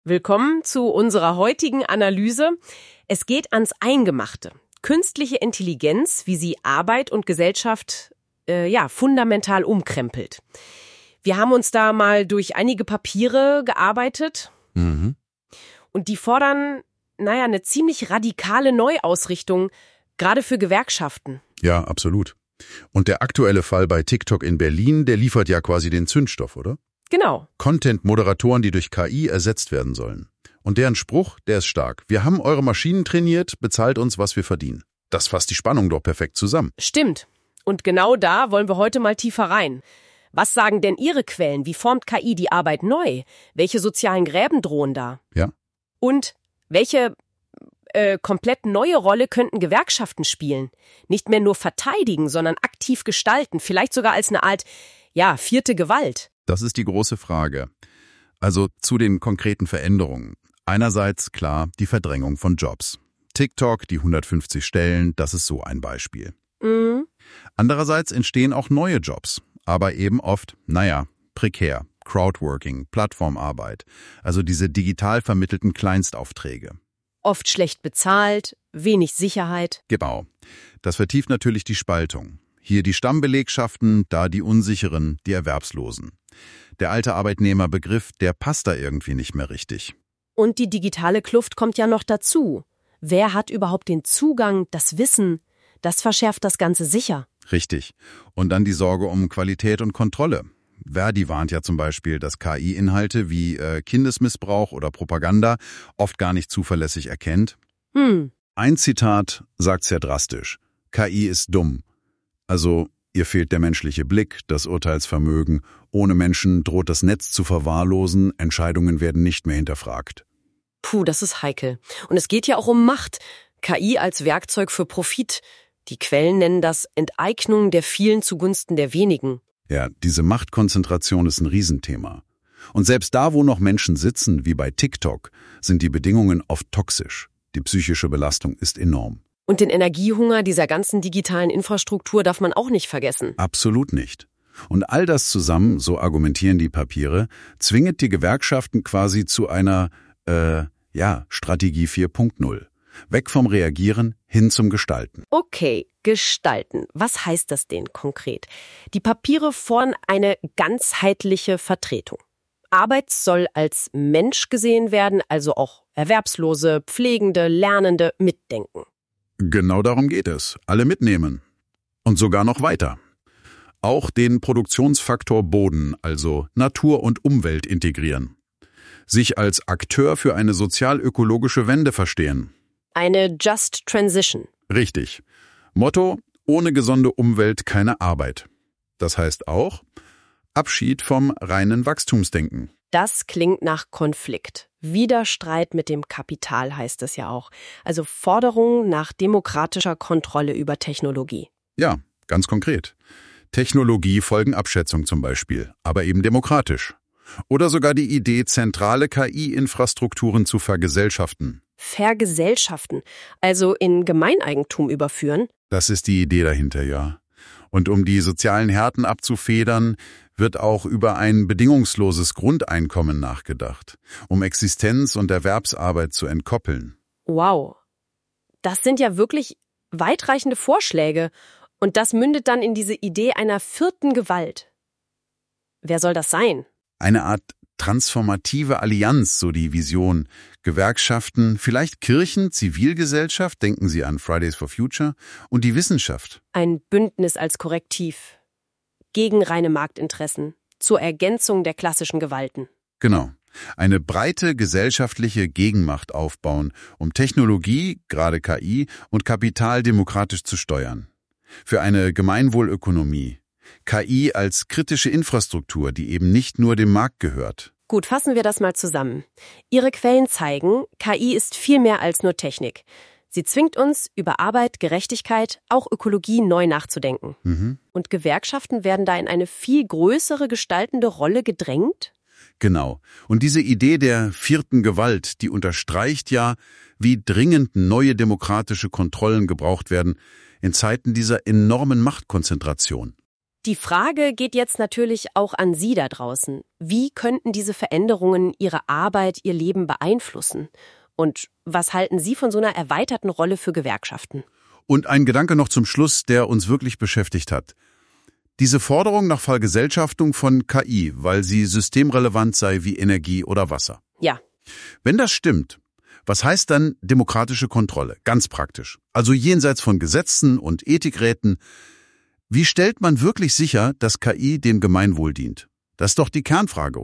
Willkommen zu unserer heutigen Analyse. Es geht ans Eingemachte. Künstliche Intelligenz, wie sie Arbeit und Gesellschaft fundamental umkrempelt. Wir haben uns da mal durch einige Papiere gearbeitet und die fordern, eine ziemlich radikale Neuausrichtung, gerade für Gewerkschaften. Ja, absolut. Und der aktuelle Fall bei TikTok in Berlin, der liefert ja quasi den Zündstoff, oder? Genau. Content-Moderatoren, die durch KI ersetzt werden sollen. Und deren Spruch, der ist stark. Wir haben eure Maschinen trainiert, bezahlt uns, was wir verdienen. Das fasst die Spannung doch perfekt zusammen. Stimmt. Und genau da wollen wir heute mal tiefer rein. Was sagen denn Ihre Quellen? Wie formt KI die Arbeit neu? Welche sozialen Gräben drohen da? Ja. Und welche komplett neue Rolle könnten Gewerkschaften spielen? Nicht mehr nur verteidigen, sondern aktiv gestalten. Vielleicht sogar als eine Art, vierte Gewalt. Das ist die große Frage. Also zu den konkreten Veränderungen. Einerseits klar die Verdrängung von Jobs. TikTok, die 150 Stellen, das ist so ein Beispiel. Andererseits entstehen auch neue Jobs, aber eben oft, prekär. Crowdworking, Plattformarbeit, also diese digital vermittelten Kleinstaufträge. Oft schlecht bezahlt, wenig Sicherheit. Genau. Das vertieft natürlich die Spaltung. Hier die Stammbelegschaften, da die Unsicheren, die Erwerbslosen. Der alte Arbeitnehmerbegriff, der passt da irgendwie nicht mehr richtig. Und die digitale Kluft kommt ja noch dazu. Wer hat überhaupt den Zugang, das Wissen? Das verschärft das Ganze sicher. Richtig. Und dann die Sorge um Qualität und Kontrolle. Verdi warnt ja zum Beispiel, dass KI-Inhalte wie Kindesmissbrauch oder Propaganda oft gar nicht zuverlässig erkennt. Ein Zitat sagt sehr drastisch. KI ist dumm. Also, ihr fehlt der menschliche Blick, das Urteilsvermögen. Ohne Menschen droht das Netz zu verwahrlosen, Entscheidungen werden nicht mehr hinterfragt. Puh, das ist heikel. Und es geht ja auch um Macht. KI als Werkzeug für Profit. Die Quellen nennen das Enteignung der vielen zugunsten der wenigen. Ja, diese Machtkonzentration ist ein Riesenthema. Und selbst da, wo noch Menschen sitzen, wie bei TikTok, sind die Bedingungen oft toxisch. Die psychische Belastung ist enorm. Und den Energiehunger dieser ganzen digitalen Infrastruktur darf man auch nicht vergessen. Absolut nicht. Und all das zusammen, so argumentieren die Papiere, zwingt die Gewerkschaften quasi zu einer, Strategie 4.0. Weg vom Reagieren hin zum Gestalten. Okay, gestalten. Was heißt das denn konkret? Die Papiere fordern eine ganzheitliche Vertretung. Arbeit soll als Mensch gesehen werden, also auch Erwerbslose, Pflegende, Lernende mitdenken. Genau darum geht es. Alle mitnehmen. Und sogar noch weiter. Auch den Produktionsfaktor Boden, also Natur und Umwelt integrieren. Sich als Akteur für eine sozial-ökologische Wende verstehen. Eine Just Transition. Richtig. Motto: ohne gesunde Umwelt keine Arbeit. Das heißt auch Abschied vom reinen Wachstumsdenken. Das klingt nach Konflikt. Widerstreit mit dem Kapital heißt es ja auch. Also Forderung nach demokratischer Kontrolle über Technologie. Ja, ganz konkret. Technologiefolgenabschätzung zum Beispiel, aber eben demokratisch. Oder sogar die Idee, zentrale KI-Infrastrukturen zu vergesellschaften. Vergesellschaften, also in Gemeineigentum überführen? Das ist die Idee dahinter, ja. Und um die sozialen Härten abzufedern, wird auch über ein bedingungsloses Grundeinkommen nachgedacht, um Existenz und Erwerbsarbeit zu entkoppeln. Wow, das sind ja wirklich weitreichende Vorschläge. Und das mündet dann in diese Idee einer vierten Gewalt. Wer soll das sein? Eine Art transformative Allianz, so die Vision. Gewerkschaften, vielleicht Kirchen, Zivilgesellschaft, denken Sie an Fridays for Future, und die Wissenschaft. Ein Bündnis als Korrektiv. Gegen reine Marktinteressen. Zur Ergänzung der klassischen Gewalten. Genau. Eine breite gesellschaftliche Gegenmacht aufbauen, um Technologie, gerade KI, und Kapital demokratisch zu steuern. Für eine Gemeinwohlökonomie. KI als kritische Infrastruktur, die eben nicht nur dem Markt gehört. Gut, fassen wir das mal zusammen. Ihre Quellen zeigen, KI ist viel mehr als nur Technik. Sie zwingt uns, über Arbeit, Gerechtigkeit, auch Ökologie neu nachzudenken. Und Gewerkschaften werden da in eine viel größere gestaltende Rolle gedrängt? Genau. Und diese Idee der vierten Gewalt, die unterstreicht ja, wie dringend neue demokratische Kontrollen gebraucht werden in Zeiten dieser enormen Machtkonzentration. Die Frage geht jetzt natürlich auch an Sie da draußen. Wie könnten diese Veränderungen Ihre Arbeit, Ihr Leben beeinflussen? Und was halten Sie von so einer erweiterten Rolle für Gewerkschaften? Und ein Gedanke noch zum Schluss, der uns wirklich beschäftigt hat. Diese Forderung nach Vergesellschaftung von KI, weil sie systemrelevant sei wie Energie oder Wasser. Ja. Wenn das stimmt, was heißt dann demokratische Kontrolle? Ganz praktisch. Also jenseits von Gesetzen und Ethikräten. Wie stellt man wirklich sicher, dass KI dem Gemeinwohl dient? Das ist doch die Kernfrage.